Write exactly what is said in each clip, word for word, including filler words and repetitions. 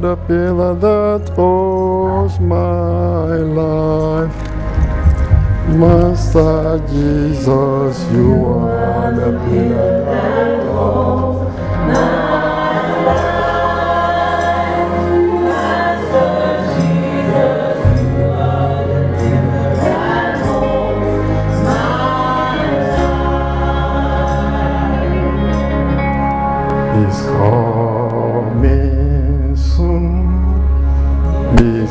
the pillar that holds my life. Master Jesus, you are the pillar that holds my life. Master Jesus, you are the pillar that holds my life. He's coming soon. He's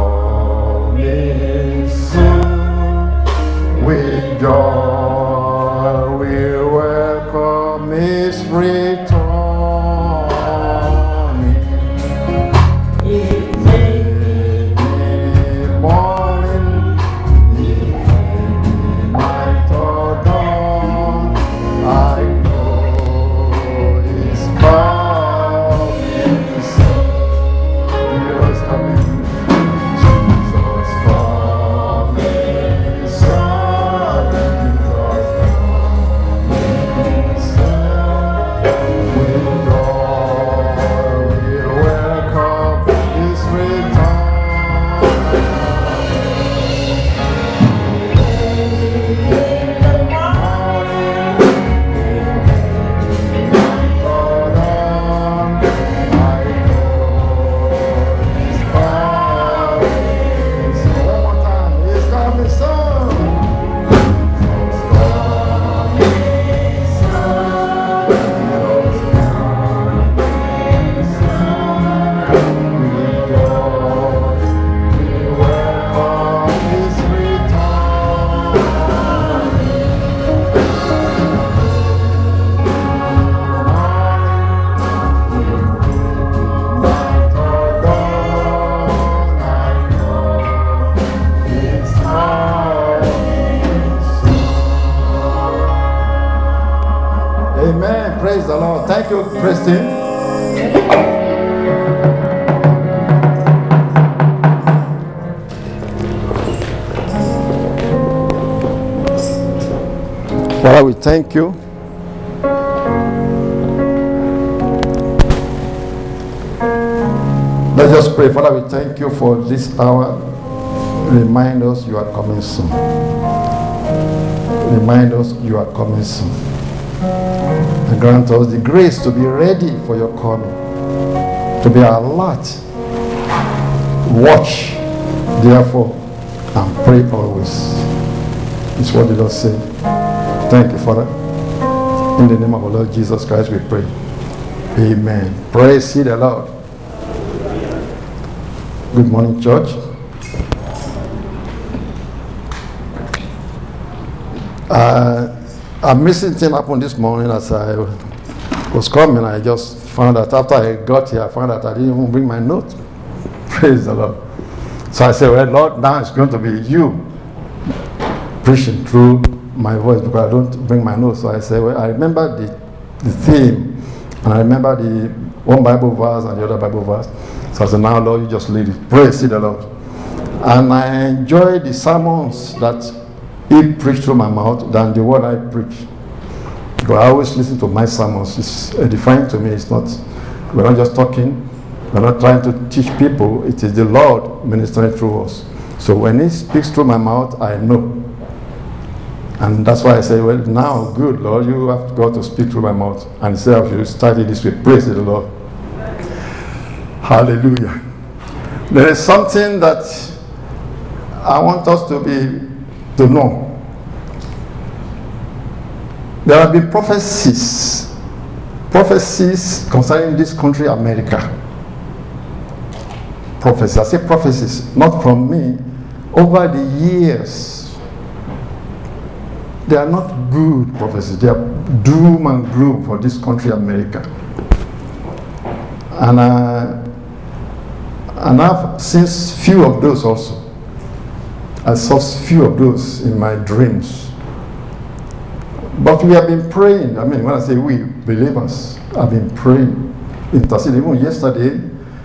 coming soon. With joy we welcome His return. It may be morning, it may be night or dawn. I know He's coming soon. Jesus coming. Jesus coming soon. Amen. Praise the Lord. Thank you, Christine. Father, we thank you. Let's just pray. Father, we thank you for this hour. Remind us you are coming soon. Remind us you are coming soon. And grant us the grace to be ready for your coming, to be alert, watch, therefore, and pray always. It's what the Lord said. Thank you, Father. In the name of our Lord Jesus Christ, we pray. Amen. Praise the Lord. Good morning, church. Uh, A missing thing happened this morning as I was coming. I just found out after I got here, I found out I didn't even bring my note. Praise the Lord. So I said, well, Lord, now it's going to be you preaching through my voice because I don't bring my notes. So I said, well, I remember the, the theme, and I remember the one Bible verse and the other Bible verse. So I said, now, Lord, you just lead it. Praise the Lord. And I enjoyed the sermons that He preached through my mouth than the word I preach. Because I always listen to my sermons. It's edifying to me. It's not, we're not just talking. We're not trying to teach people. It is the Lord ministering through us. So when He speaks through my mouth, I know. And that's why I say, well, now, good, Lord, you have got to speak through my mouth. And He said, I should start it this way. Praise the Lord. Hallelujah. There is something that I want us to be to know. There have been prophecies, prophecies concerning this country, America. Prophecies, I say prophecies, not from me. Over the years, they are not good prophecies. They are doom and gloom for this country, America. And, uh, and I've seen few of those also. I saw few of those in my dreams. But we have been praying. I mean, when I say we, believers, have been praying, interceding. Even yesterday,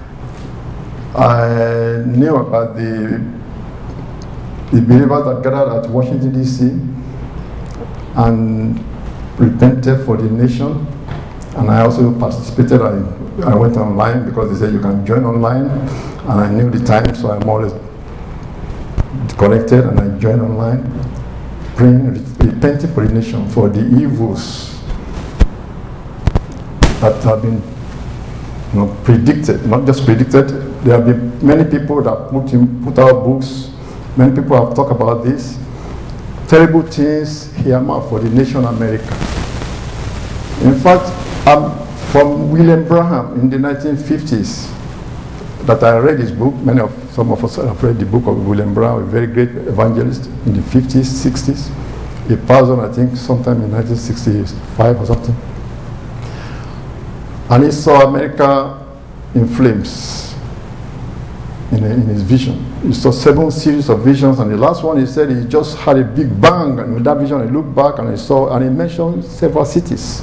I knew about the, the believers that gathered at Washington, D C and repented for the nation. And I also participated in I went online because they said you can join online, and I knew the time, so I'm always connected, and I joined online, praying, repenting for the nation, for the evils that have been, you know, predicted, not just predicted. There have been many people that put in, put out books. Many people have talked about this. Terrible things here for the nation America. In fact, I'm from William Branham in the nineteen fifties. That I read his book. Many of some of us have read the book of William Branham, a very great evangelist in the fifties, sixties. He passed on, I think, sometime in nineteen sixty-five or something. And he saw America in flames in, in his vision. He saw seven series of visions, and the last one he said he just had a big bang, and with that vision he looked back and he saw, and he mentioned several cities.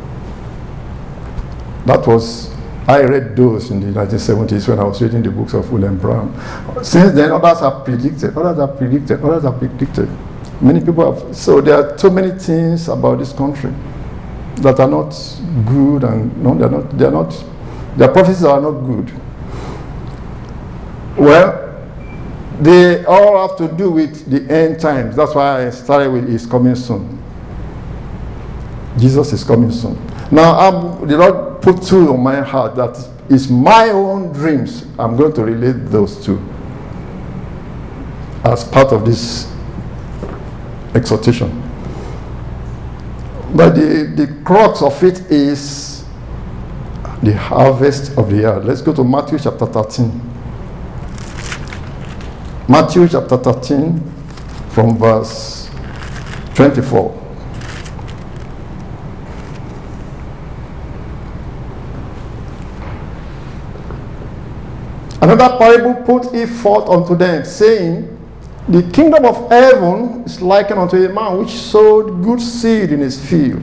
That was, I read those in the nineteen seventies when I was reading the books of William Branham. Since then, others have predicted, others have predicted, others have predicted. Many people have, so there are so many things about this country that are not good, and no, they're not, they're not, their prophecies are not good. Well, they all have to do with the end times. That's why I started with "He's coming soon." Jesus is coming soon. Now, I'm, the Lord put two on my heart that is my own dreams. I'm going to relate those two as part of this exhortation. But the, the crux of it is the harvest of the year. Let's go to Matthew chapter thirteen. Matthew chapter thirteen from verse twenty-four. Another parable put he forth unto them, saying, the kingdom of heaven is likened unto a man which sowed good seed in his field.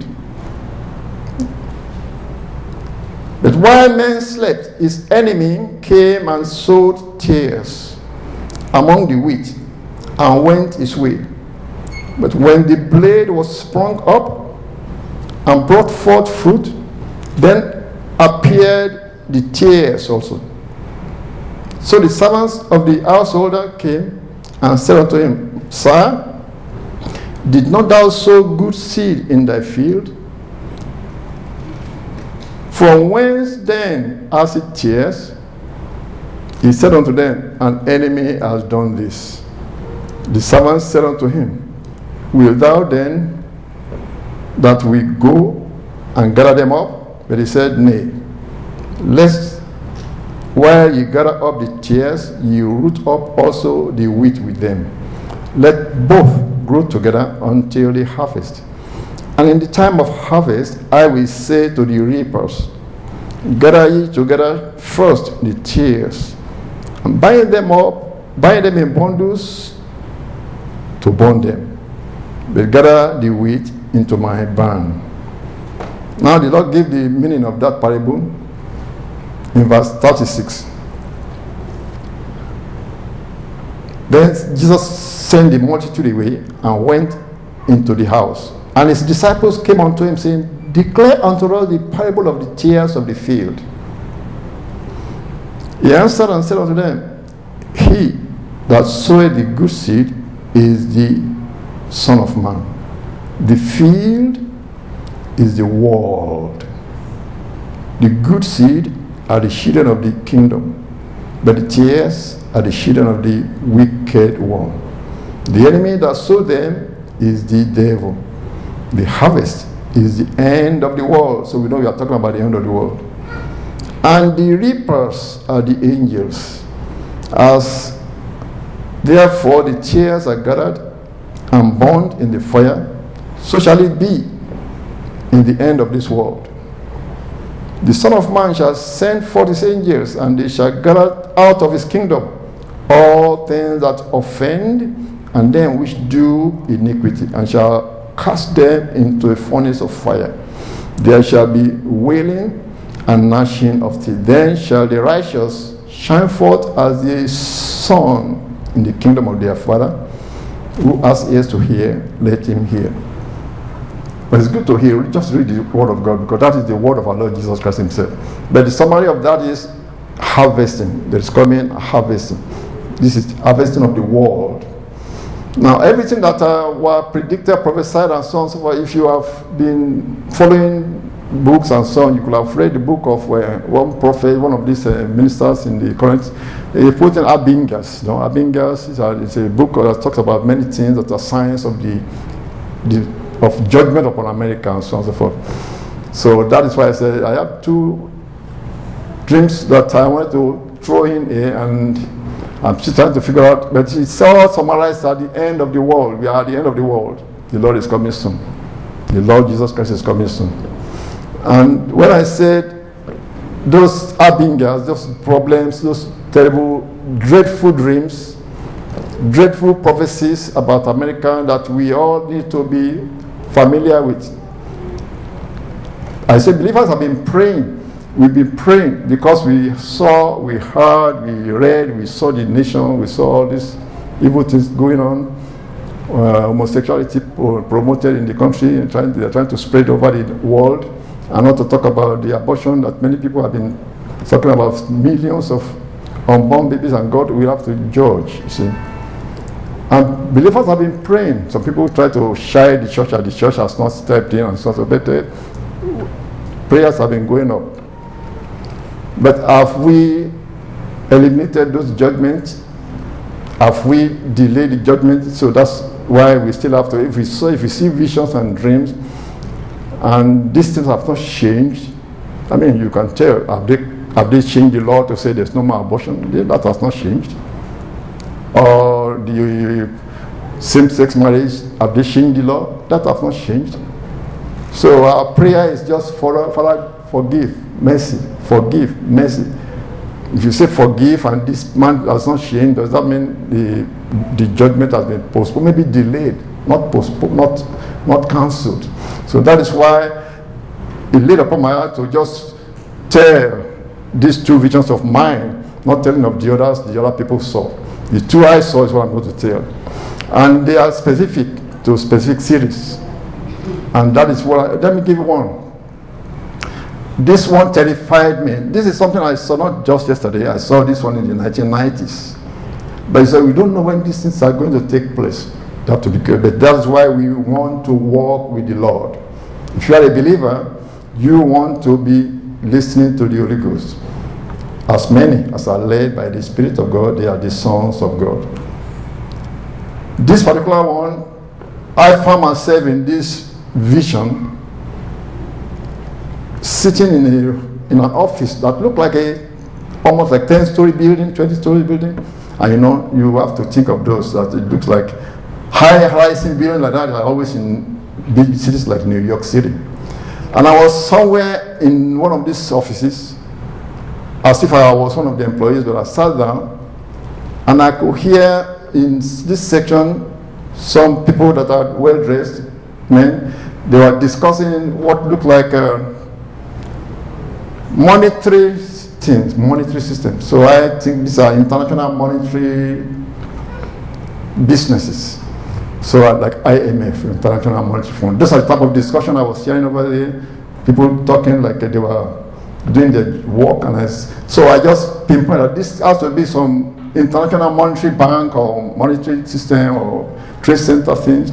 But while men slept, his enemy came and sowed tares among the wheat, and went his way. But when the blade was sprung up and brought forth fruit, then appeared the tares also. So the servants of the householder came and said unto him, Sir, did not thou sow good seed in thy field? From whence then has it tares? He said unto them, An enemy has done this. The servants said unto him, Wilt thou then that we go and gather them up? But he said, Nay, lest while ye gather up the tares, ye root up also the wheat with them. Let both grow together until the harvest. And in the time of harvest, I will say to the reapers, Gather ye together first the tares, and bind them up, bind them in bundles to burn them, but gather the wheat into my barn. Now the Lord gave the meaning of that parable in verse thirty-six. Then Jesus sent the multitude away and went into the house. And his disciples came unto him, saying, Declare unto us the parable of the tares of the field. He answered and said unto them, He that soweth the good seed is the Son of Man. The field is the world. The good seed are the children of the kingdom, but the tares are the children of the wicked one. The enemy that sowed them is the devil. The harvest is the end of the world. So we know we are talking about the end of the world. And the reapers are the angels. As therefore the tares are gathered and burned in the fire, so shall it be in the end of this world. The Son of Man shall send forth his angels, and they shall gather out of his kingdom all things that offend, and them which do iniquity, and shall cast them into a furnace of fire. There shall be wailing and gnashing of teeth. Then shall the righteous shine forth as the sun in the kingdom of their Father. Who has ears to hear, let him hear. But it's good to hear, just read the word of God, because that is the word of our Lord Jesus Christ himself. But the summary of that is harvesting. There is coming harvesting. This is harvesting of the world. Now, everything that uh, were predicted, prophesied, and so on and so forth, if you have been following books and so on, you could have read the book of uh, one prophet, one of these uh, ministers in the current, he put in Abingas. You know, Abingas is a, it's a book that talks about many things that are signs of the, the of judgment upon America and so on and so forth. So that is why I said I have two dreams that I want to throw in here, and I'm still trying to figure out, but it's all summarized at the end of the world. We are at the end of the world. The Lord is coming soon. The Lord Jesus Christ is coming soon. And when I said those Abingas, those problems, those terrible, dreadful dreams, dreadful prophecies about America that we all need to be familiar with. I said believers have been praying. We've been praying because we saw, we heard, we read, we saw the nation, we saw all these evil things going on. Uh, homosexuality promoted in the country, and trying, they're trying to spread over the world. And not to talk about the abortion that many people have been talking about, millions of unborn babies, and God will have to judge, you see. And believers have been praying. Some people try to shy the church, and the church has not stepped in and so on. But uh, prayers have been going up. But have we eliminated those judgments? Have we delayed the judgment? So that's why we still have to, if we, saw, if we see visions and dreams, and these things have not changed, I mean, you can tell, have they, have they changed the law to say there's no more abortion? That has not changed. Or the same-sex marriage, have they changed the law? That has not changed. So our prayer is just, for, Father, forgive, mercy, forgive, mercy. If you say forgive and this man has not changed, does that mean the, the judgment has been postponed? Maybe delayed, not postponed, not, not cancelled. So that is why it laid upon my heart to just tell these two visions of mine, not telling of the others, the other people saw. The two I saw is what I'm going to tell. And they are specific to specific series. And that is what I, let me give you one. This one terrified me. This is something I saw not just yesterday. I saw this one in the nineteen nineties. But he said, we don't know when these things are going to take place. You have to be careful. But that's why we want to walk with the Lord. If you are a believer, you want to be listening to the Holy Ghost. As many as are led by the Spirit of God, they are the sons of God. This particular one, I found myself in this vision, sitting in a in an office that looked like a almost like ten-story building, twenty-story building, and you know you have to think of those that it looks like high-rising buildings like that are always in big cities like New York City. And I was somewhere in one of these offices, as if I was one of the employees, but I sat down, and I could hear in this section some people that are well-dressed men. They were discussing what looked like a monetary things, monetary systems. So I think these are international monetary businesses. So uh, like I M F, International Monetary Fund. Those are the type of discussion I was hearing over there. People talking like uh, they were doing their work, and I, so I just pinpointed that this has to be some international monetary bank or monetary system or trade center things.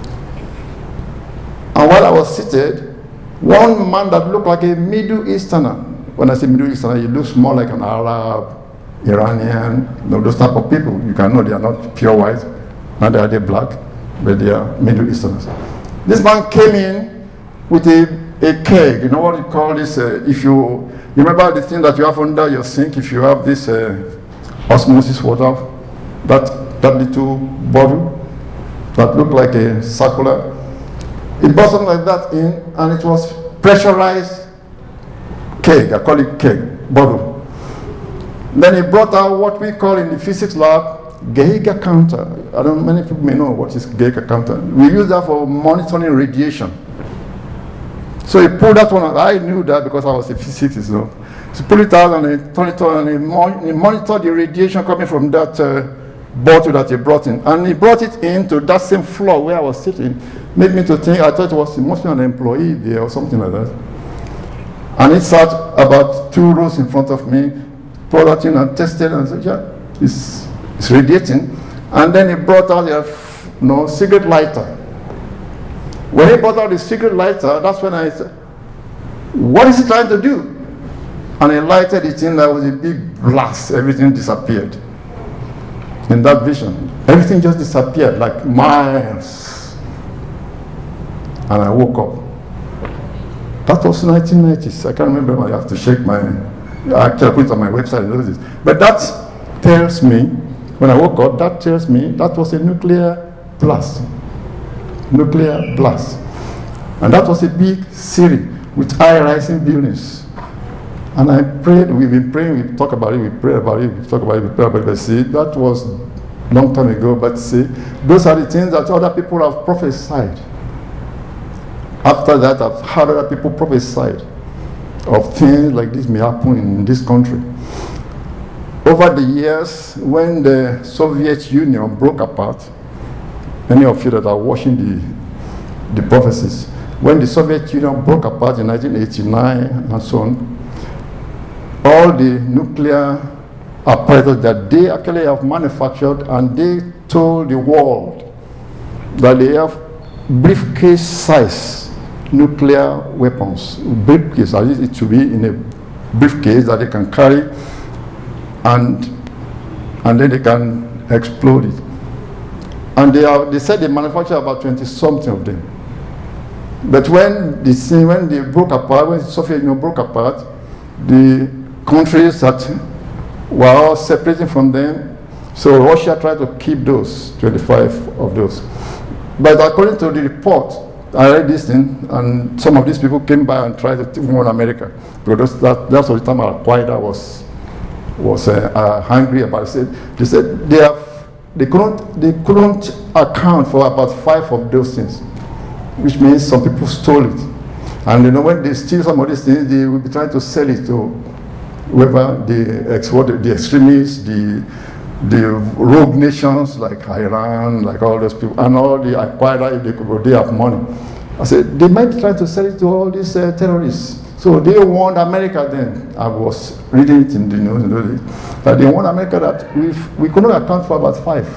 And while I was seated, one man that looked like a Middle Easterner, when I say Middle Easterner, he looks more like an Arab, Iranian, you know, those type of people. You can know they are not pure white, neither are they black, but they are Middle Easterners. This man came in with a, a keg, you know what you call this, uh, if you, you remember the thing that you have under your sink, if you have this uh, osmosis water, that, that little bottle that looked like a circular, he brought something like that in, and it was pressurized keg, I call it keg, bottle. Then he brought out what we call in the physics lab Geiger counter. I don't know, many people may know what is Geiger counter. We use that for monitoring radiation. So he pulled that one out. I knew that because I was a physicist. So he pulled it out and he turned it on, and he, mon he monitored the radiation coming from that uh, bottle that he brought in. And he brought it into that same floor where I was sitting. made me to think, I thought it was mostly an employee there or something like that. And it sat about two rows in front of me, poured that in and tested and said, yeah, it's, it's radiating. And then he brought out a you know, cigarette lighter. When he brought out the cigarette lighter, that's when I said, what is he trying to do? And he lighted it in, there was a big blast, everything disappeared. In that vision, everything just disappeared like miles. And I woke up. That was nineteen nineties. I can't remember. I have to shake my. Actually, I put it on my website and all this. But that tells me, when I woke up, that tells me that was a nuclear blast. Nuclear blast. And that was a big city with high-rising buildings. And I prayed, we've been praying, we talk about it, we pray about it, we talk about it, we pray about it. But see, that was a long time ago. But see, those are the things that other people have prophesied. After that, I've heard other people prophesied of things like this may happen in this country. Over the years, when the Soviet Union broke apart, many of you that are watching the, the prophecies, when the Soviet Union broke apart in nineteen eighty-nine and so on, all the nuclear apparatus that they actually have manufactured, and they told the world that they have briefcase size nuclear weapons. Briefcase, at least it should be in a briefcase that they can carry, and and then they can explode it. And they are, they said they manufacture about twenty something of them. But when the scene, when they broke apart, when the Soviet Union broke apart, the countries that were all separating from them, so Russia tried to keep those twenty-five of those. But according to the report, I read this thing, and some of these people came by and tried to warn America, because that, that's the time Al Qaeda was was uh, uh, angry about it. They said they have they couldn't they couldn't account for about five of those things, which means some people stole it. And you know, when they steal some of these things, they will be trying to sell it to whoever the ex the extremists, the the rogue nations like Iran, like all those people, and all the Al Qaeda, if they could, they have money. I said they might try to sell it to all these uh, terrorists. So they warned America then. I was reading it in the news, you know, that they warned America that we've, we could not account for about five.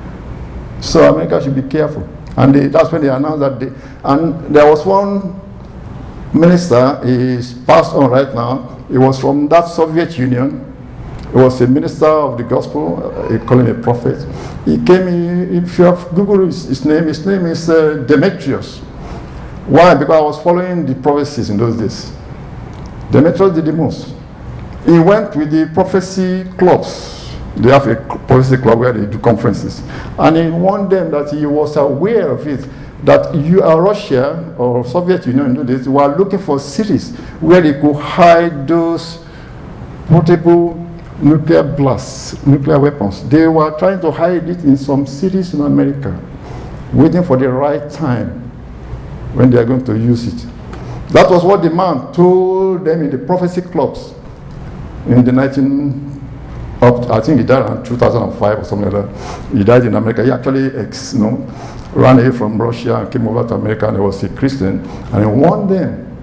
So America should be careful. And they, that's when they announced that they, and there was one minister, he's passed on right now. He was from that Soviet Union. He was a minister of the gospel, uh, they call him a prophet. He came, he, if you have Googled his, his name, his name is uh, Demetrius. Why? Because I was following the prophecies in those days. Demetrius did the most. He went with the prophecy clubs. They have a prophecy club where they do conferences. And he warned them that he was aware of it, that you are Russia or Soviet Union in those days were looking for cities where they could hide those portable nuclear blasts, nuclear weapons. They were trying to hide it in some cities in America, waiting for the right time when they are going to use it. That was what the man told them in the prophecy clubs in the nineteen, up, I think he died in two thousand five or something like that. He died in America. He actually ex, you know, ran away from Russia and came over to America, and he was a Christian, and he warned them.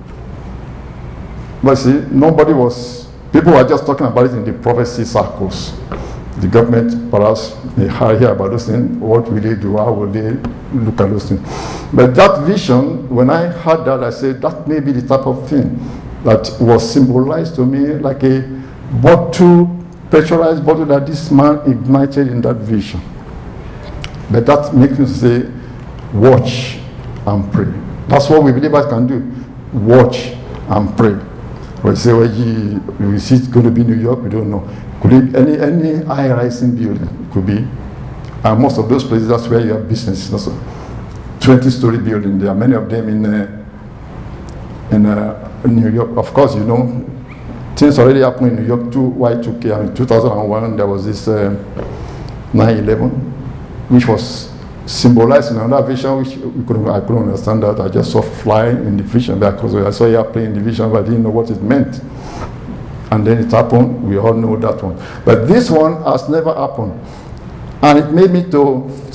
But see, nobody was, people were just talking about it in the prophecy circles. The government perhaps may hear about those things. What will they do? How will they look at those things? But that vision, when I heard that, I said that may be the type of thing that was symbolized to me like a bottle, pressurized bottle that this man ignited in that vision. But that makes me say, watch and pray. That's what we believers can do. Watch and pray. We say, well, you, we see it's going to be New York, we don't know. Could it be any, any high-rising building? Could be. And most of those places, that's where you have business. twenty-story building. There are many of them in, uh, in uh, New York. Of course, you know, things already happened in New York too. Y two K. I mean, two thousand one, there was this uh, nine eleven, which was symbolized in another vision, which we couldn't, I couldn't understand that. I just saw flying in the vision, because I saw airplane in the vision, but I didn't know what it meant. And then it happened. We all know that one. But this one has never happened. And it made me to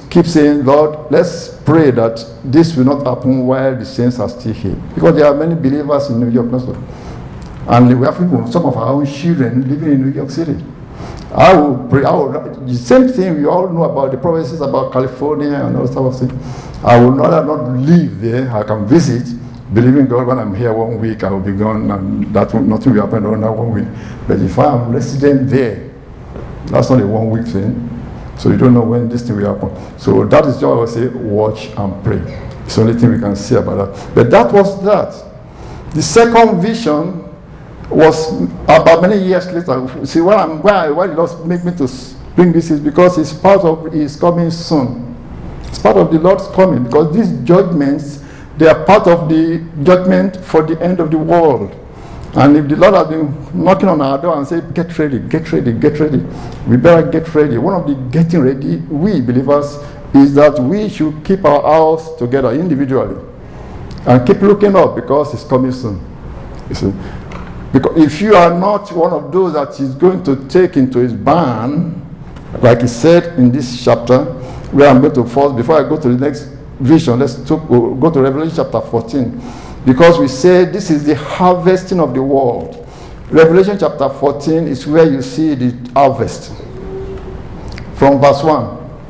keep saying, Lord, let's pray that this will not happen while the saints are still here. Because there are many believers in New York also. And we have people, some of our own children living in New York City. I will pray. I will, the same thing we all know about the prophecies about California and all stuff of things. I will rather not live there. I can visit, believing God when I'm here one week, I will be gone, and that will, nothing will happen around that one week. But if I am resident there, that's not a one week thing. So you don't know when this thing will happen. So that is why I will say, watch and pray. It's the only thing we can say about that. But that was that. The second vision was about many years later. See, why I'm why why the Lord make me to bring this is because it's part of His coming soon. It's part of the Lord's coming, because these judgments, they are part of the judgment for the end of the world. And if the Lord has been knocking on our door and say, get ready, get ready, get ready, we better get ready. One of the getting ready, we believers, is that we should keep our house together individually and keep looking up, because it's coming soon. You see? Because if you are not one of those that He's going to take into His barn, like He said in this chapter, where I'm going to first, before I go to the next vision, let's talk, go to Revelation chapter fourteen. Because we say this is the harvesting of the world. Revelation chapter fourteen is where you see the harvest. From verse one.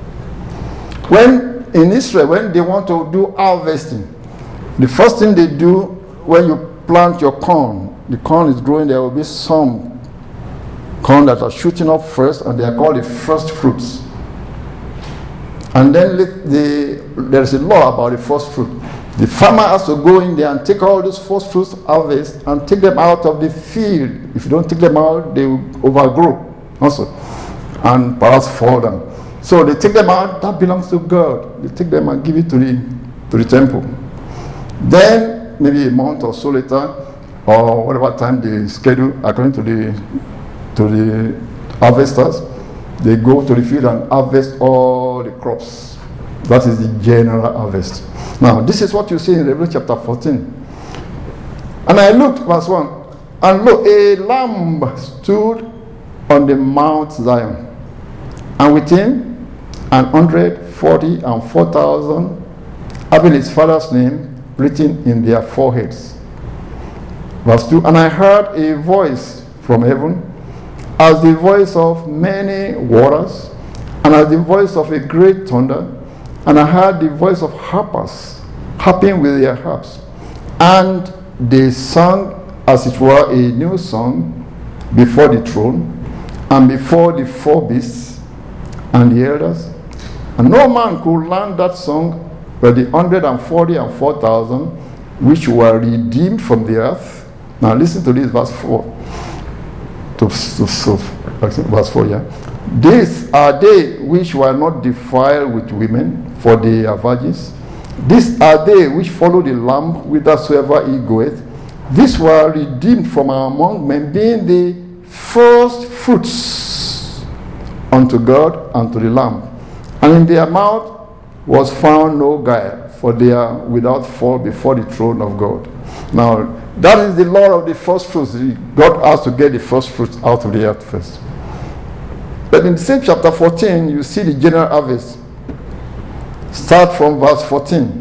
When in Israel, when they want to do harvesting, the first thing they do when you plant your corn, the corn is growing, there will be some corn that are shooting up first, and they are called the first fruits. And then the, there is a law about the first fruit. The farmer has to go in there and take all those first fruits harvest and take them out of the field. If you don't take them out, they will overgrow also and perhaps fall down. So they take them out, that belongs to God. They take them and give it to the to the temple. Then maybe a month or so later, or whatever time they schedule according to the to the harvesters, they go to the field and harvest all the crops. That is the general harvest. Now, this is what you see in Revelation chapter fourteen. And I looked, verse one, and look, a lamb stood on the Mount Zion, and with him an hundred forty and four thousand, having his father's name written in their foreheads. Verse two, and I heard a voice from heaven, as the voice of many waters, and as the voice of a great thunder, and I heard the voice of harpers, harping with their harps. And they sang, as it were, a new song before the throne, and before the four beasts, and the elders. And no man could learn that song but the hundred and forty and four thousand, which were redeemed from the earth. Now listen to this, verse four. To, to, to, verse four, yeah. These are they which were not defiled with women, for they are virgins. These are they which follow the Lamb whithersoever he goeth. These were redeemed from among men, being the first fruits unto God and to the Lamb. And in their mouth was found no guile, for they are without fault before the throne of God. Now, that is the law of the first fruits. God has to get the first fruits out of the earth first. But in the same chapter fourteen, you see the general harvest. Start from verse fourteen.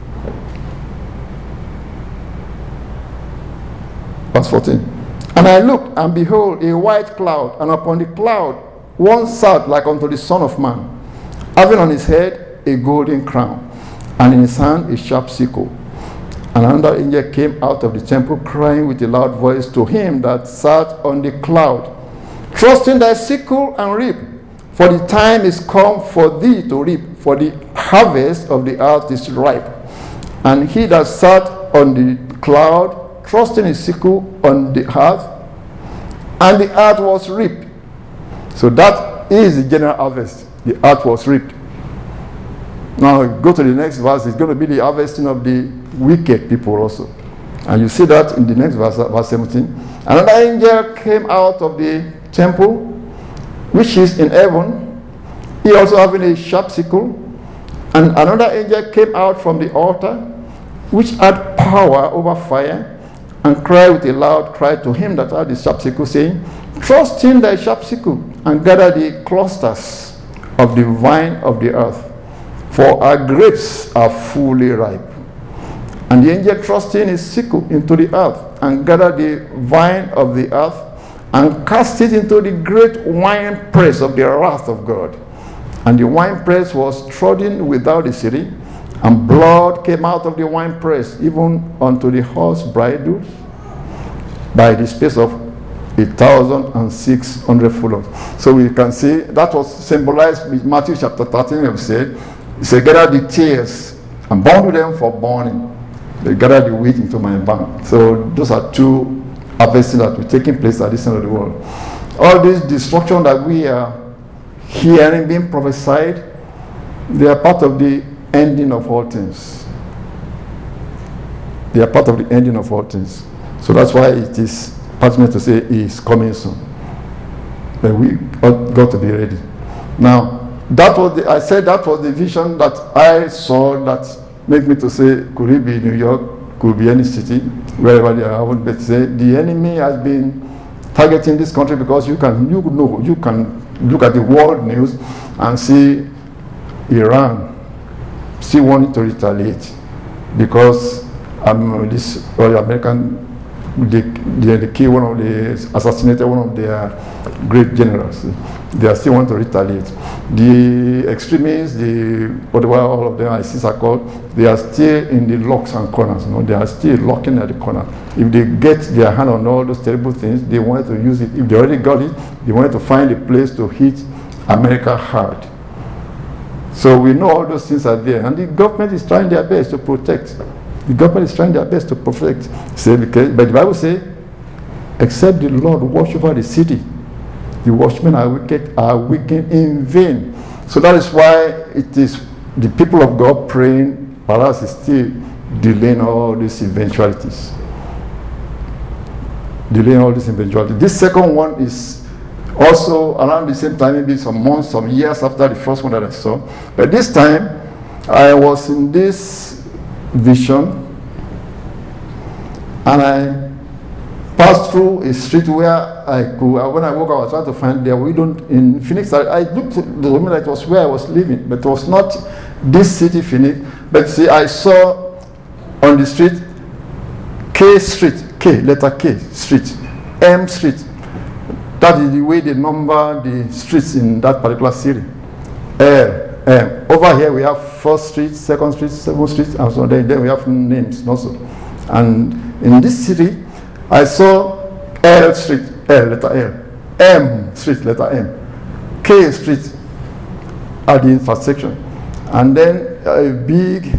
Verse fourteen. And I looked, and behold, a white cloud, and upon the cloud one sat like unto the Son of Man, having on his head a golden crown, and in his hand a sharp sickle. And another angel came out of the temple, crying with a loud voice to him that sat on the cloud, Trust in thy sickle and reap, for the time is come for thee to reap, for the harvest of the earth is ripe. And he that sat on the cloud, trusting his sickle on the earth, and the earth was reaped. So that is the general harvest. The earth was reaped. Now go to the next verse. It's going to be the harvesting of the wicked people also. And you see that in the next verse, verse seventeen. Another angel came out of the temple, which is in heaven, he also having a sharp sickle. And another angel came out from the altar, which had power over fire, and cried with a loud cry to him that had the sharp sickle, saying, Trust in thy sharp sickle, and gather the clusters of the vine of the earth, for our grapes are fully ripe. And the angel thrust in his sickle into the earth, and gathered the vine of the earth, and cast it into the great winepress of the wrath of God. And the winepress was trodden without the city, and blood came out of the winepress, even unto the horse bridles, by the space of a thousand and six hundred furlongs. So we can see that was symbolized with Matthew chapter thirteen. We have said, he said, gather the tares and bundle them for burning. They gather the wheat into my barn. So those are two harvesting that will taking place at this end of the world. All this destruction that we are hearing being prophesied, they are part of the ending of all things. They are part of the ending of all things. So that's why it is pertinent to say he is coming soon. But we got to be ready. Now, that was the, I said that was the vision that I saw that made me to say, could it be New York, could be any city, wherever they are. But say the enemy has been targeting this country because you can you know you can look at the world news and see Iran still wanting to retaliate because um, this uh, American they, they, they killed one of the assassinated one of their great generals. They are still wanting to retaliate. The extremists, the whatever all of them I see are called, they are still in the locks and corners. You know, they are still locking at the corner. If they get their hand on all those terrible things, they wanted to use it. If they already got it, they wanted to find a place to hit America hard. So we know all those things are there, and the government is trying their best to protect. The government is trying their best to protect. Say because, but the Bible says, except the Lord watch over the city, the watchmen are wicked, are wicked in vain. So that is why it is the people of God praying, perhaps is still delaying all these eventualities. Delaying all these eventualities. This second one is also around the same time, maybe some months, some years after the first one that I saw. But this time, I was in this vision, and I passed through a street where I could, when I woke up, I was trying to find there. We don't, in Phoenix, I, I looked at the woman that was where I was living, but it was not this city, Phoenix. But see, I saw on the street, K Street, K, letter K, street, M Street. That is the way they number the streets in that particular city. L, M. Over here we have First Street, Second Street, Seventh Street, and so on. Then, then we have names also. And in this city, I saw L Street, L, letter L, M Street, letter M, K Street at the intersection, and then a big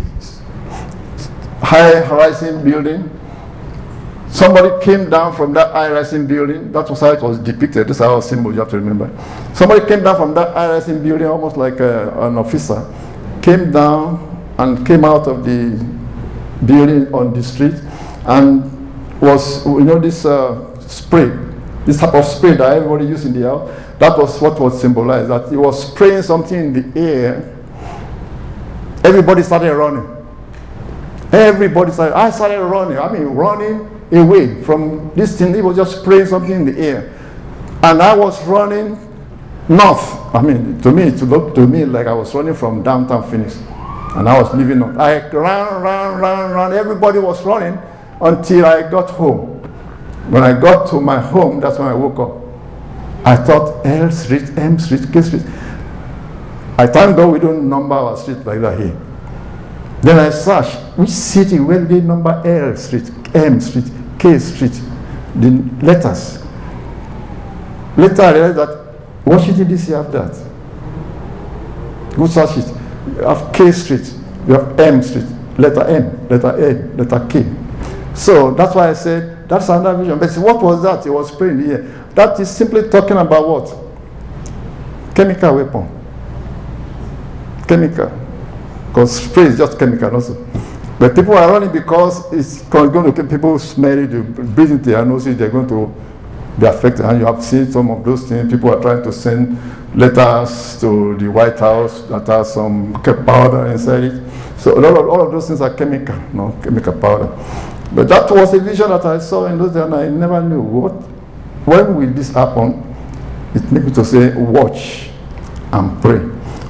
high-rising building. Somebody came down from that high-rising building. That was how it was depicted. This is our symbol, you have to remember. Somebody came down from that high-rising building, almost like a, an officer, came down and came out of the building on the street, and was, you know, this uh, spray, this type of spray that everybody used in the house. That was what was symbolized, that he was spraying something in the air. Everybody started running. Everybody started, I started running. I mean, running away from this thing. He was just spraying something in the air. And I was running north. I mean, to me, it looked to me like I was running from downtown Phoenix. And I was leaving north. I ran, ran, ran, ran. Everybody was running until I got home. When I got to my home, that's when I woke up. I thought L Street, M Street, K Street. I thank God we don't number our street like that here. Then I searched, which city, where do they number L Street, M Street, K Street, the letters. Later I realized that Washington D C have that. Go search it. You have K Street, you have M Street, letter M, letter A, letter K. So that's why I said that's another vision. But what was that? It was spraying in the air. That is simply talking about what? Chemical weapon. Chemical. Because spray is just chemical also. But people are running because it's going to get people smell it, breathe into their noses, they're going to be affected. And you have seen some of those things. People are trying to send letters to the White House that has some powder inside it. So a lot of, all of those things are chemical, no, chemical powder. But that was a vision that I saw in those days, and I never knew what, when will this happen. It made me to say, watch and pray.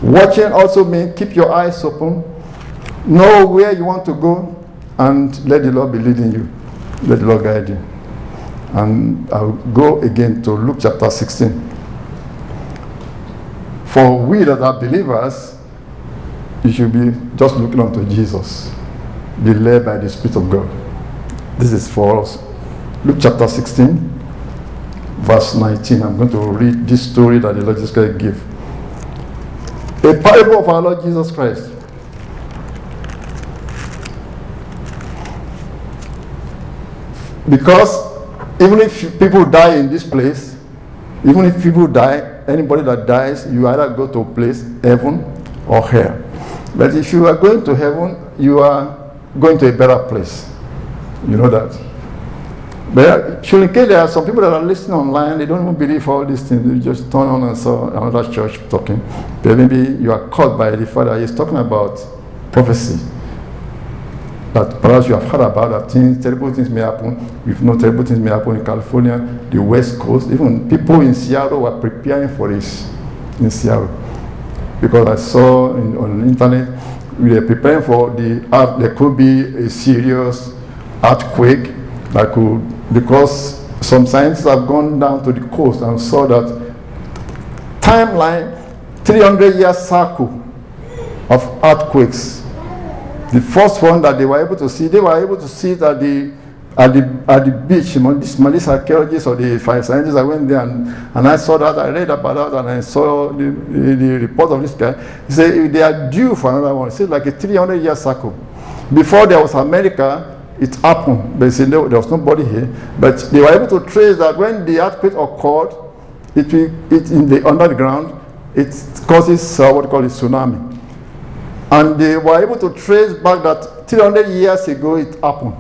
Watching also means keep your eyes open, know where you want to go, and let the Lord be leading you. Let the Lord guide you. And I'll go again to Luke chapter sixteen. For we that are believers, you should be just looking unto Jesus. Be led by the Spirit of God. This is for us. Luke chapter sixteen, verse nineteen. I'm going to read this story that the Lord Jesus Christ gave. A parable of our Lord Jesus Christ. Because even if people die in this place, even if people die, anybody that dies, you either go to a place, heaven or hell. But if you are going to heaven, you are going to a better place. You know that. But in case there are some people that are listening online, they don't even believe all these things. They just turn on and saw another church talking. But maybe you are caught by the fact that he's talking about prophecy. That perhaps you have heard about that things, terrible things may happen. If no terrible things may happen in California, the West Coast. Even people in Seattle were preparing for this in Seattle. Because I saw in, on the internet, we are preparing for the, uh, there could be a serious earthquake that could, because some scientists have gone down to the coast and saw that timeline, three hundred year cycle of earthquakes. The first one that they were able to see, they were able to see it at the at the at the beach. This Malay archaeologists or the fire scientists, I went there and, and I saw that, I read about that, and I saw the, the, the report of this guy. He said they are due for another one. It's like a three hundred year cycle. Before there was America, it happened. They said no, there was nobody here, but they were able to trace that when the earthquake occurred, it it in the underground, it causes uh, what we call a tsunami. And they were able to trace back that three hundred years ago it happened.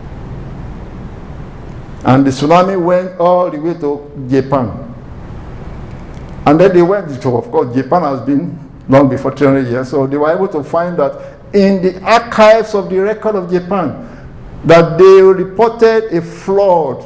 And the tsunami went all the way to Japan. And then they went to, of course, Japan has been long before three hundred years, so they were able to find that in the archives of the record of Japan, that they reported a flood.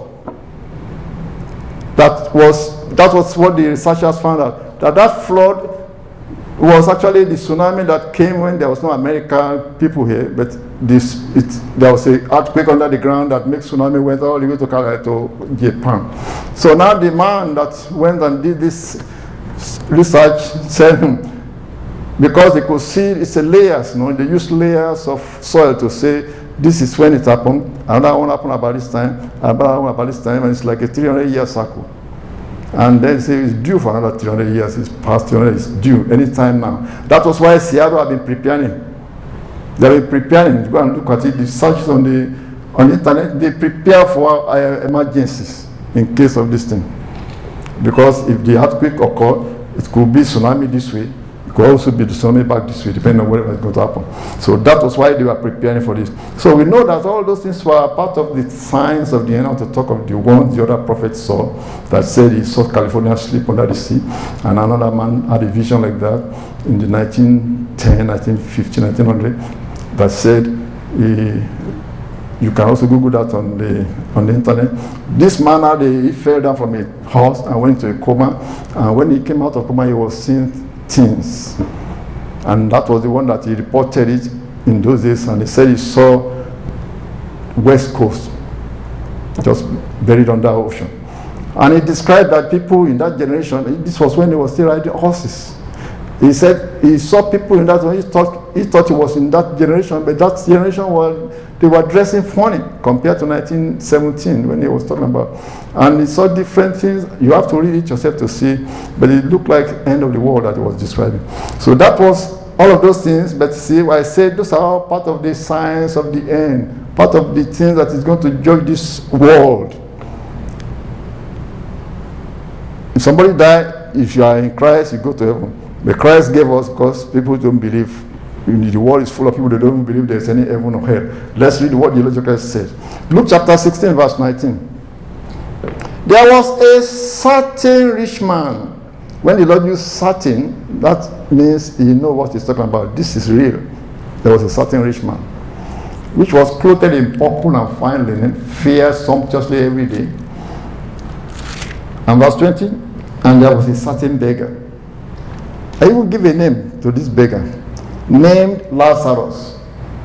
That was, that was what the researchers found out, that that flood was actually the tsunami that came when there was no American people here, but this it, there was an earthquake under the ground that makes tsunami went all the way to, to Japan. So now the man that went and did this research said, because they could see it's a layers, you know, they use layers of soil to say this is when it happened, another one happened about this time, another one about this time, and it's like a three hundred year cycle. And then say it's due for another three hundred years, it's past three hundred, it's due anytime now. That was why Seattle have been preparing. They've been preparing. Go and look at it, the searches on the on the internet, they prepare for uh, emergencies in case of this thing. Because if the earthquake occur, it could be tsunami this way, it could also be the tsunami back this way, depending on whatever is going to happen. So that was why they were preparing for this. So we know that all those things were part of the signs of the end, to talk of the ones the other prophets saw, that said he saw California sleep under the sea, and another man had a vision like that in the nineteen ten, nineteen fifteen, nineteen hundred, that said he, you can also Google that on the on the internet. This man had a, he fell down from a horse and went to a coma, and when he came out of coma, he was seeing things, and that was the one that he reported it in those days, and he said he saw West Coast just buried under ocean, and he described that people in that generation, this was when they were still riding horses. He said he saw people in that, he thought he thought he was in that generation, but that generation was, they were dressing funny compared to nineteen seventeen when he was talking about. And he saw different things. You have to read it yourself to see, but it looked like end of the world that he was describing. So that was all of those things, but see, I said those are all part of the signs of the end, part of the things that is going to judge this world. If somebody died, if you are in Christ, you go to heaven. But Christ gave us, because people don't believe, the world is full of people that don't believe there's any heaven or hell. Let's read what the Lord Jesus Christ said. Luke chapter sixteen, verse nineteen. There was a certain rich man. When the Lord used certain, that means he knows what he's talking about. This is real. There was a certain rich man, which was clothed in purple and fine linen, fared sumptuously every day. And verse twenty, and there was a certain beggar, I even give a name to this beggar, named Lazarus,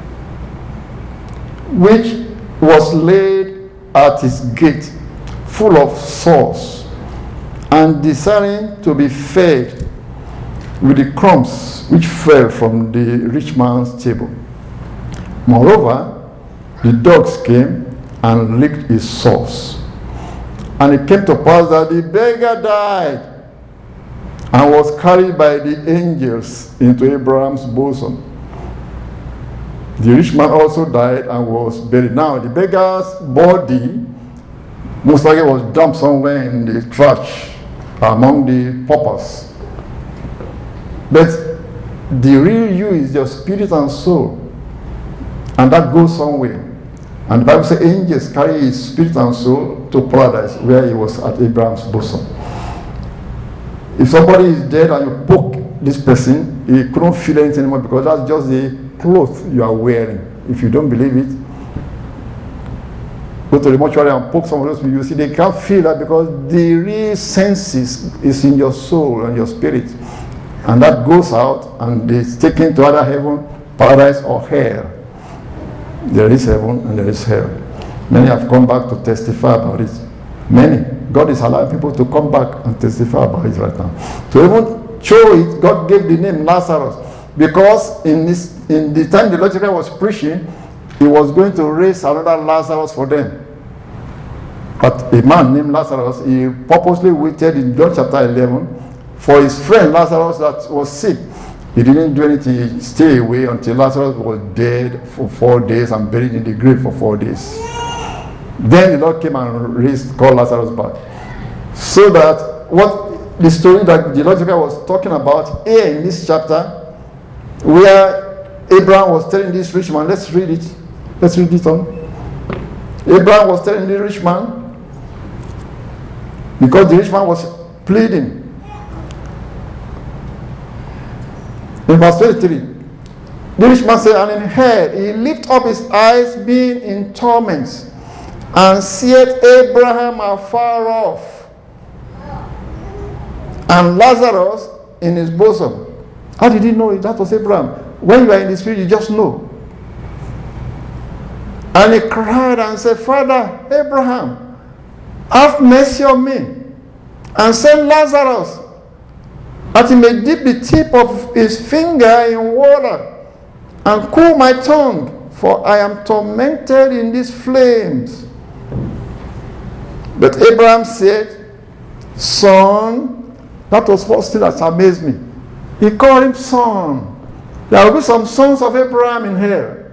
which was laid at his gate, full of sores, and desiring to be fed with the crumbs which fell from the rich man's table. Moreover, the dogs came and licked his sores. And it came to pass that the beggar died and was carried by the angels into Abraham's bosom. The rich man also died and was buried. Now, the beggar's body most likely was dumped somewhere in the trash among the paupers. But the real you is your spirit and soul, and that goes somewhere. And the Bible says angels carry his spirit and soul to paradise, where he was at Abraham's bosom. If somebody is dead and you poke this person, he couldn't feel anything anymore, because that's just the clothes you are wearing. If you don't believe it, go to the mortuary and poke some of those people. You see, they can't feel that, because the real senses is in your soul and your spirit. And that goes out and is taken to either heaven, paradise, or hell. There is heaven and there is hell. Many have come back to testify about it. Many. God is allowing people to come back and testify about it right now. To even show it, God gave the name Lazarus, because in this, in the time the Lord Jesus was preaching, he was going to raise another Lazarus for them. But a man named Lazarus, he purposely waited in John chapter eleven for his friend Lazarus that was sick. He didn't do anything. He stayed away until Lazarus was dead for four days and buried in the grave for four days. Then the Lord came and raised, called Lazarus back. So that what the story that the Lord was talking about here in this chapter, where Abraham was telling this rich man, let's read it. Let's read it on. Abraham was telling the rich man, because the rich man was pleading. In verse twenty-three, the rich man said, and in hell he lifted up his eyes, being in torments, and seeth Abraham afar off, and Lazarus in his bosom. How did he know it? That was Abraham. When you are in the spirit, you just know. And he cried and said, Father Abraham, have mercy on me, and send Lazarus, that he may dip the tip of his finger in water and cool my tongue, for I am tormented in these flames. But Abraham said, Son, that was first thing that amazed me. He called him son. There will be some sons of Abraham in here.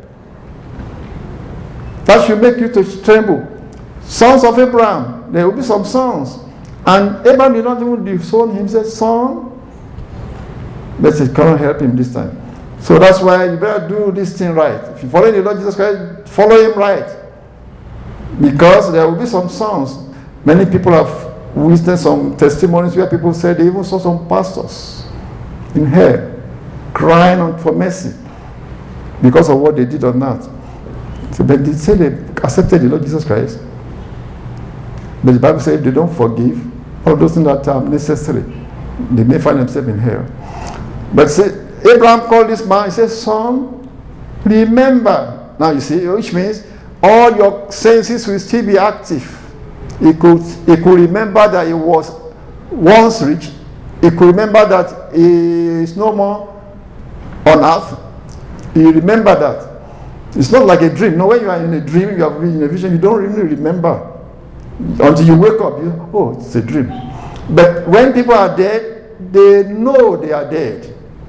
That should make you to tremble. Sons of Abraham, there will be some sons. And Abraham did not even disown him. He said, Son, but he cannot help him this time. So that's why you better do this thing right. If you follow the Lord Jesus Christ, follow him right. Because there will be some sons. Many people have witnessed some testimonies where people said they even saw some pastors in hell crying out for mercy because of what they did on that. So, but they say they accepted the Lord Jesus Christ. But the Bible says if they don't forgive, all those things that are necessary, they may find themselves in hell. But say, Abraham called this man, he said, Son, remember. Now you see, which means all your senses will still be active. He could, he could remember that he was once rich. He could remember that he is no more on earth. He remembered that. It's not like a dream. No, when you are in a dream, you are in a vision, you don't really remember. Until you wake up, you oh, it's a dream. But when people are dead, they know they are dead.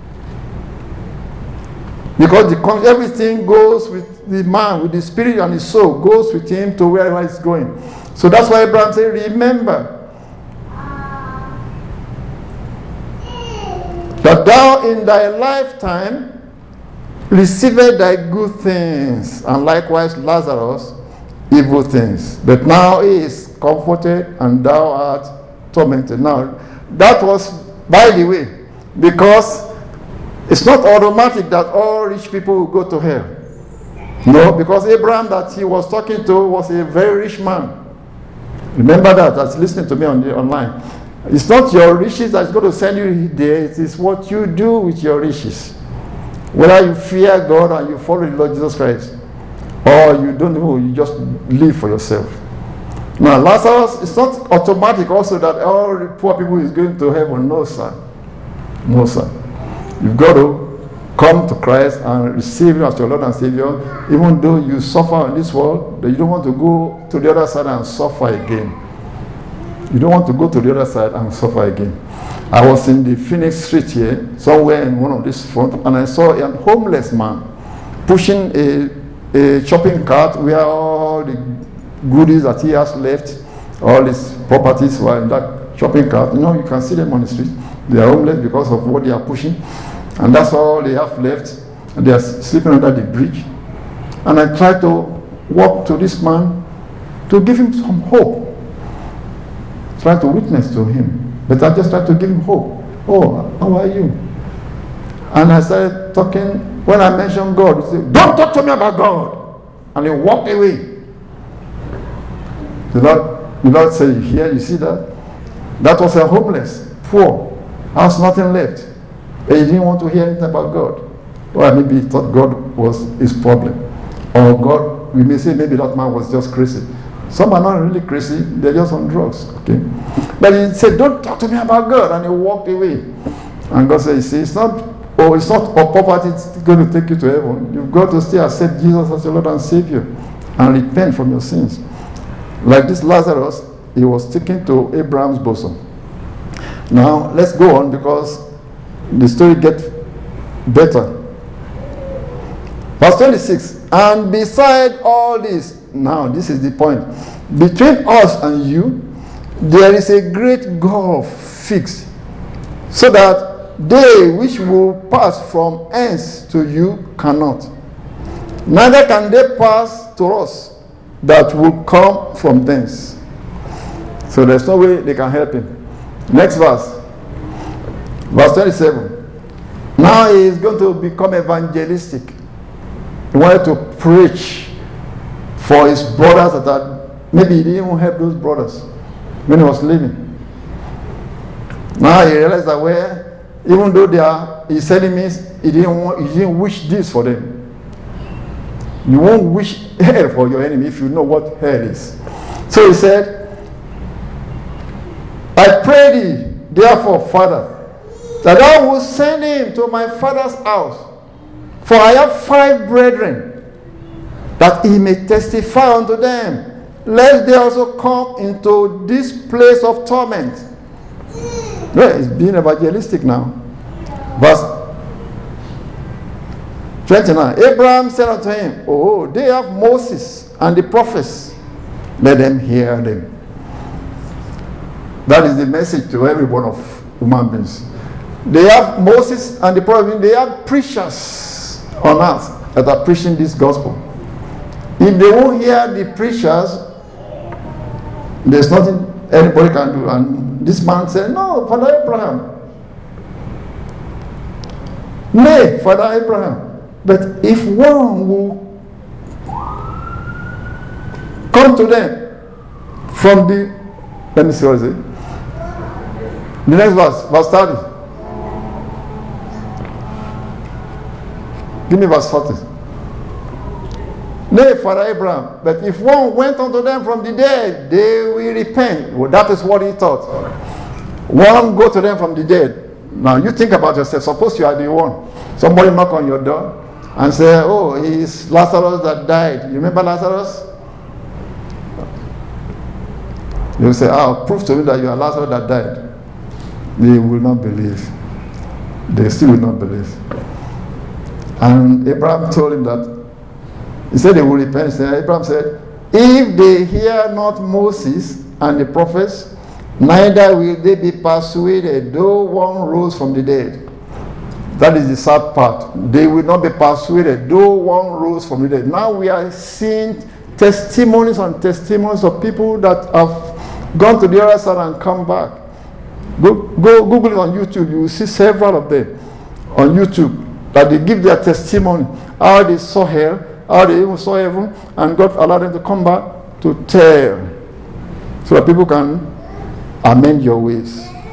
Because the, everything goes with the man, with the spirit and his soul, goes with him to wherever he's going. So that's why Abraham said, remember that thou in thy lifetime received thy good things, and likewise Lazarus evil things. But now he is comforted, and thou art tormented. Now, that was, by the way, because it's not automatic that all rich people will go to hell. No, because Abraham that he was talking to was a very rich man. Remember that, that's listening to me on the online. It's not your riches that's going to send you there. It is what you do with your riches. Whether you fear God and you follow the Lord Jesus Christ, or you don't know, you just live for yourself. Now, Lazarus, it's not automatic also that all the poor people is going to heaven. No, sir. No, sir. You've got to come to Christ and receive Him as your Lord and Savior, even though you suffer in this world, that you don't want to go to the other side and suffer again. You don't want to go to the other side and suffer again. I was in the Phoenix Street here, somewhere in one of these front, and I saw a homeless man pushing a, a shopping cart where all the goodies that he has left, all his properties were in that shopping cart. You know, you can see them on the street. They are homeless because of what they are pushing, and that's all they have left. And they are sleeping under the bridge. And I tried to walk to this man to give him some hope. Try to witness to him, but I just tried to give him hope. Oh, how are you? And I started talking. When I mentioned God, he said, "Don't talk to me about God," and he walked away. The Lord, the Lord said, "Here, you see that? That was a homeless, poor, has nothing left. But he didn't want to hear anything about God. Well, maybe he thought God was his problem, or God. We may say maybe that man was just crazy." Some are not really crazy, they're just on drugs. Okay? But he said, "Don't talk to me about God," and he walked away. And God said, "You see, it's not, oh, it's not all poverty it's going to take you to heaven. You've got to still accept Jesus as your Lord and Savior and repent from your sins." Like this Lazarus, he was taken to Abraham's bosom. Now, let's go on because the story gets better. Verse twenty-six, "And beside all this," now this is the point, "between us and you there is a great gulf fixed, so that they which will pass from hence to you cannot, neither can they pass to us that will come from thence." So there's no way they can help him. Next verse, verse twenty-seven. Now he is going to become evangelistic. He wanted to preach for his brothers that had, maybe he didn't even help those brothers when he was living. Now he realized that, well, even though they are his enemies, he didn't want, he didn't wish this for them. You won't wish hell for your enemy if you know what hell is. So he said, "I pray thee, therefore, Father, that thou wilt send him to my father's house, for I have five brethren, that he may testify unto them, lest they also come into this place of torment." Yeah, he's being evangelistic now. Verse twenty-nine. "Abraham said unto him, Oh, they have Moses and the prophets, let them hear them." That is the message to every one of human beings. They have Moses and the prophets. They have preachers on earth that are preaching this gospel. If they won't hear the preachers, there's nothing anybody can do. And this man said, "No, Father Abraham. Nay, Father Abraham. But if one will come to them from the," let me see what is it. The next verse, verse thirty. Give me verse forty. "Nay, Father Abraham, but if one went unto them from the dead, they will repent." Well, that is what he thought. One go to them from the dead. Now you think about yourself. Suppose you are the one. Somebody knock on your door and say, "Oh, it's Lazarus that died. You remember Lazarus?" You will say, "Ah, prove to me that you are Lazarus that died." They will not believe. They still will not believe. And Abraham told him that. He said they will repent. Abraham said, "If they hear not Moses and the prophets, neither will they be persuaded, though one rose from the dead." That is the sad part. They will not be persuaded, though one rose from the dead. Now we are seeing testimonies and testimonies of people that have gone to the other side and come back. Go, go Google it on YouTube. You will see several of them on YouTube that they give their testimony, how they saw hell, how they even saw heaven, and God allowed them to come back to tell, so that people can amend your ways.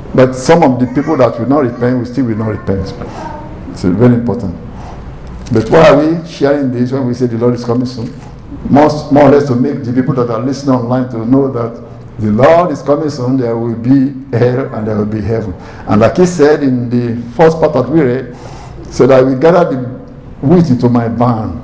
But some of the people that will not repent will still will not repent. It's very important. But why are we sharing this when we say the Lord is coming soon? Most, more or less to make the people that are listening online to know that the Lord is coming soon. There will be hell and there will be heaven. And like he said in the first part that we read, so that we gather the wheat into my barn.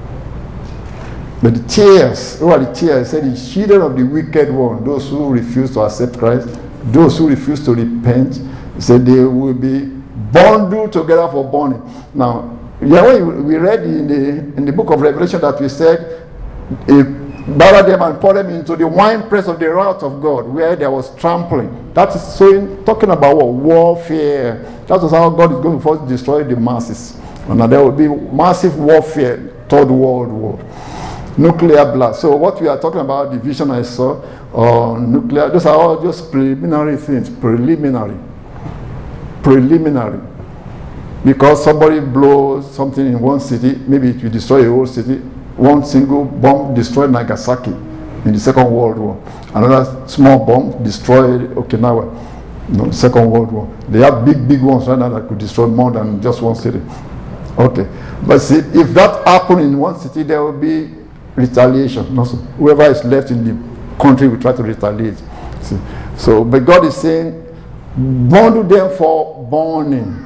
But the tears, who are the tears? He said the children of the wicked one, those who refuse to accept Christ, those who refuse to repent, he said they will be bundled together for burning. Now, yeah, when we read in the in the book of Revelation that we said, gather them and pour them into the winepress of the wrath of God, where there was trampling. That is showing, talking about what? Warfare. That is how God is going to first destroy the masses. And there will be massive warfare, third world war. Nuclear blast. So what we are talking about, the vision I saw, or uh, nuclear, those are all just preliminary things. Preliminary. Preliminary. Because somebody blows something in one city, maybe it will destroy a whole city. One single bomb destroyed Nagasaki in the Second World War. Another small bomb destroyed Okinawa in the Second World War. They have big, big ones right now that could destroy more than just one city. Okay. But see, if that happened in one city, there will be retaliation. Also, whoever is left in the country will try to retaliate. See? So, but God is saying, bundle them for burning.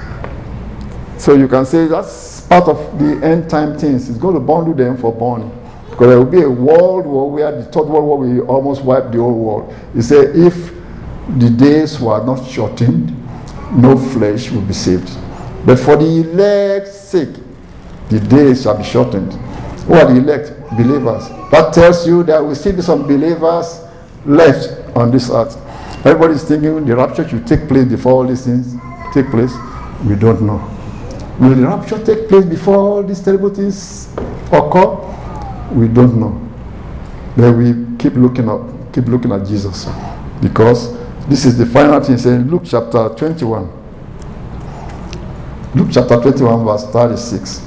So you can say that's part of the end time things. It's going to bundle them for burning. Because there will be a world war where the third world war will almost wipe the whole world. He said, if the days were not shortened, no flesh will be saved. But for the elect's sake, the days shall be shortened. Who are the elect? Believers. That tells you that will still be some believers left on this earth. Everybody is thinking the rapture should take place before all these things take place. We don't know. Will the rapture take place before all these terrible things occur? We don't know. But we keep looking up, keep looking at Jesus. Because this is the final thing saying Luke chapter twenty-one. Luke chapter twenty-one verse thirty-six.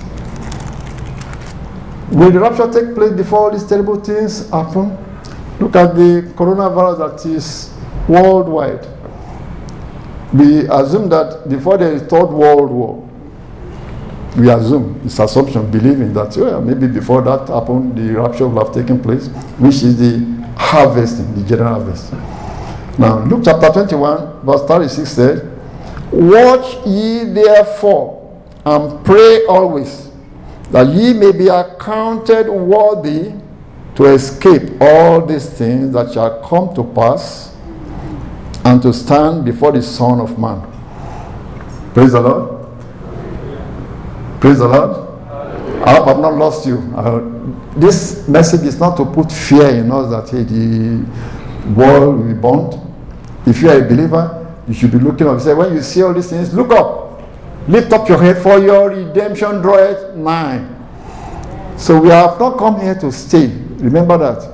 Will the rapture take place before all these terrible things happen? Look at the coronavirus that is worldwide. We assume that before there is third world war, we assume, it's assumption, believing that oh, yeah, maybe before that happened, the rapture will have taken place, which is the harvesting, the general harvest. Now, Luke chapter twenty-one, verse thirty-six said, watch ye therefore, and pray always, that ye may be accounted worthy to escape all these things that shall come to pass, and to stand before the Son of Man. Praise the Lord. Praise the Lord. I hope I've not lost you. Uh, this message is not to put fear in us that hey, the world will be burned. If you are a believer, you should be looking up. Say, when you see all these things, look up. Lift up your head, for your redemption draweth nigh. So we have not come here to stay. Remember that.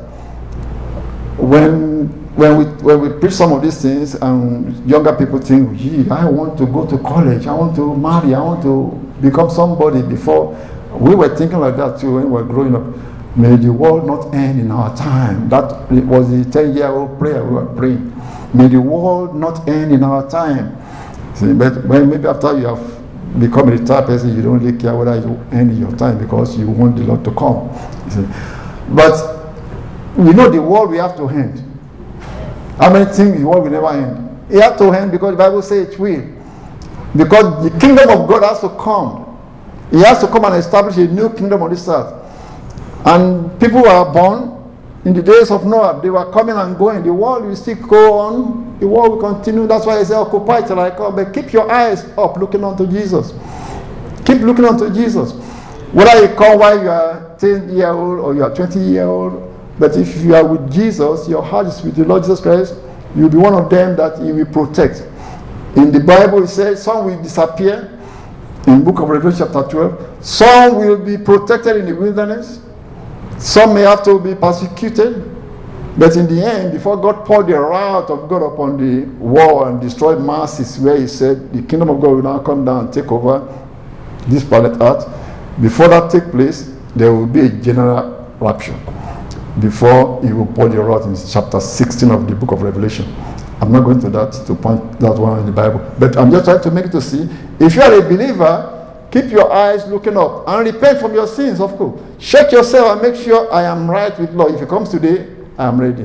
When when we when we preach some of these things, and younger people think, gee, I want to go to college, I want to marry, I want to become somebody before. We were thinking like that too when we were growing up. May the world not end in our time. That was the ten-year-old prayer we were praying. May the world not end in our time. See, but when maybe after you have become a retired person, you don't really care whether you end in your time because you want the Lord to come. See? But we know the world we have to end. How many things the world will never end? It has to end because the Bible says it will. Because the kingdom of God has to come. He has to come and establish a new kingdom on this earth. And people were born in the days of Noah. They were coming and going. The world will still go on. The world will continue. That's why I say occupy till I come. But keep your eyes up looking unto Jesus. Keep looking unto Jesus. Whether you come while you are ten year old or you are twenty year old. But if you are with Jesus, your heart is with the Lord Jesus Christ, you'll be one of them that He will protect. In the Bible it says some will disappear. In the book of Revelation chapter twelve, some will be protected in the wilderness. Some may have to be persecuted. But in the end, before God poured the wrath of God upon the world and destroyed masses, where He said the kingdom of God will now come down and take over this planet Earth, before that take place, there will be a general rapture. Before He will pour the wrath in chapter sixteen of the book of Revelation. I'm not going to that to point that one in the Bible, but I'm just trying to make it to see. If you are a believer, keep your eyes looking up and repent from your sins, of course. Check yourself and make sure I am right with Lord. If He comes today, I am ready.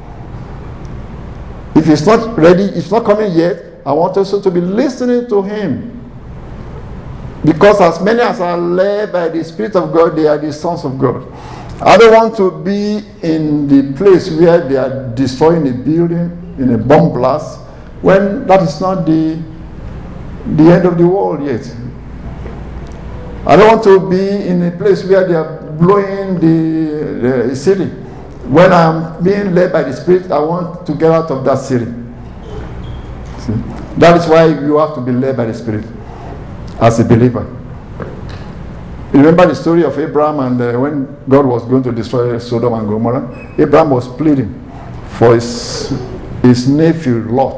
If He's not ready, it's not coming yet, I want also to be listening to Him. Because as many as are led by the Spirit of God, they are the sons of God. I don't want to be in the place where they are destroying a building in a bomb blast, when that is not the, the end of the world yet. I don't want to be in a place where they are blowing the, the city. When I'm being led by the Spirit, I want to get out of that city. See? That is why you have to be led by the Spirit as a believer. Remember the story of Abraham and uh, when God was going to destroy Sodom and Gomorrah? Abraham was pleading for his, his nephew Lot.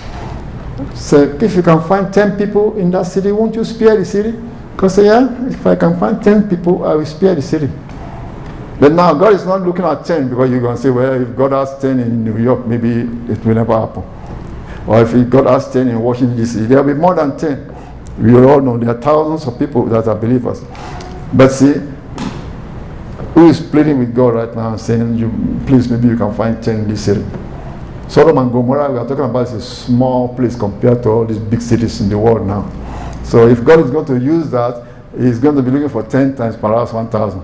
So if you can find ten people in that city, won't you spare the city? Because yeah, if I can find ten people, I will spare the city. But now God is not looking at ten, because you're going to say, well, if God has ten in New York, maybe it will never happen. Or if God has ten in Washington, D C, there will be more than ten. We all know there are thousands of people that are believers. But see, who is pleading with God right now and saying, you, please, maybe you can find ten in this city? Sodom and Gomorrah, we are talking about, is a small place compared to all these big cities in the world now. So if God is going to use that, He's going to be looking for ten times, perhaps one thousand.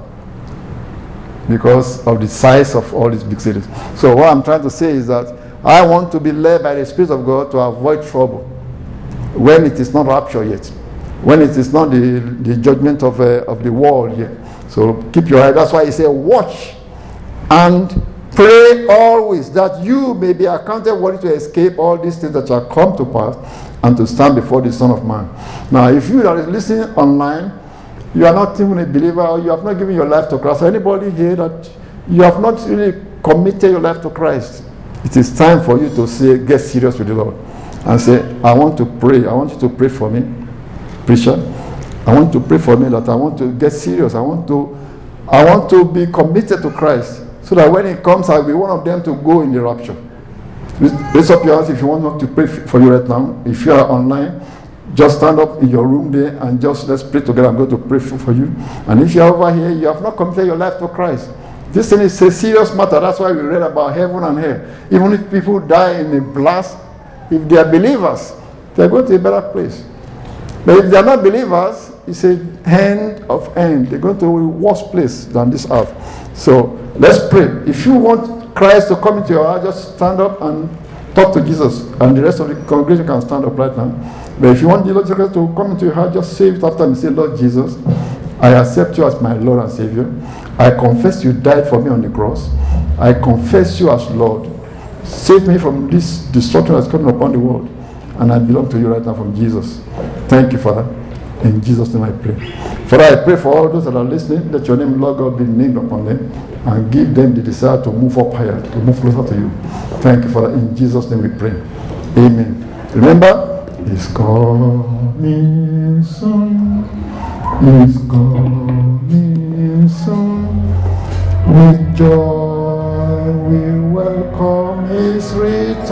Because of the size of all these big cities. So what I'm trying to say is that I want to be led by the Spirit of God to avoid trouble when it is not rapture yet, when it is not the, the judgment of, uh, of the world yet. So keep your eye. That's why He said, watch and pray always, that you may be accounted worthy to escape all these things that shall come to pass and to stand before the Son of Man. Now, if you are listening online, you are not even a believer, or you have not given your life to Christ, or anybody here that you have not really committed your life to Christ, it is time for you to say, get serious with the Lord and say, I want to pray. I want you to pray for me, preacher. I want to pray for me that I want to get serious. I want to, I want to be committed to Christ, so that when He comes, I'll be one of them to go in the rapture. Raise up your hands if you want me to pray for you right now. If you are online, just stand up in your room there and just let's pray together. I'm going to pray for, for you. And if you're over here, you have not committed your life to Christ. This thing is a serious matter. That's why we read about heaven and hell. Even if people die in a blast, if they are believers, they are going to a better place. But if they are not believers, it's a end of end. They're going to a worse place than this earth. So let's pray. If you want Christ to come into your heart, just stand up and talk to Jesus. And the rest of the congregation can stand up right now. But if you want the Lord Jesus to come into your heart, just say it after me. Say, Lord Jesus, I accept you as my Lord and Savior. I confess you died for me on the cross. I confess you as Lord. Save me from this destruction that's coming upon the world. And I belong to you right now from Jesus. Thank you, Father. In Jesus' name I pray. Father, I pray for all those that are listening, that your name, Lord God, be named upon them and give them the desire to move up higher, to move closer to you. Thank you, Father. In Jesus' name we pray. Amen. Remember, He's coming soon. He's coming soon. With joy we welcome His returning.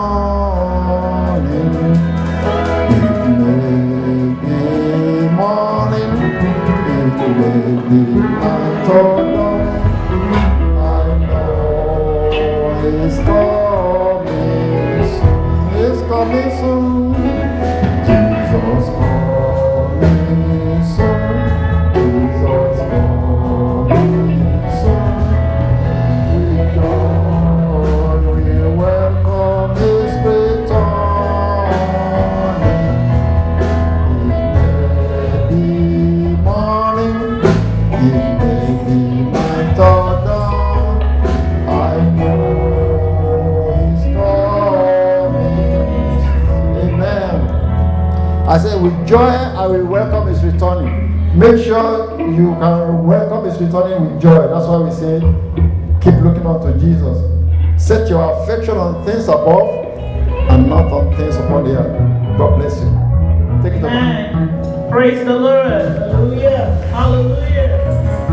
It may be morning, it may be night or dawn. I know He's coming soon. He's coming soon. Jesus coming soon. Jesus coming soon. With joy we welcome His return. It may be morning, it may be night or dawn. I know He's coming. Amen. I say, with joy I will welcome His returning. Make sure you can welcome His returning with joy. That's why we say, keep looking unto Jesus. Set your affection on things above and not on things upon the earth. God bless you. Take it over. Praise the Lord. Hallelujah. Hallelujah.